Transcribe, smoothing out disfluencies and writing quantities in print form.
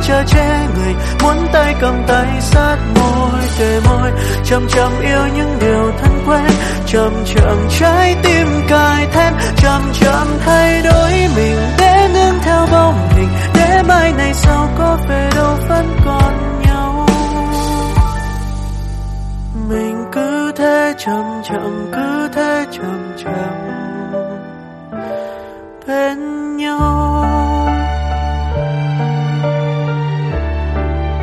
chờ che người, muốn tay cầm tay sát môi kề môi, chậm chậm yêu những điều thân quen, chậm chậm trái tim cài then, chậm chậm thay đổi mình để nương theo bóng hình, để mai này sau có về đâu vẫn còn nhau. Mình cứ thế chậm chậm, cứ thế chậm chậm bên nhau.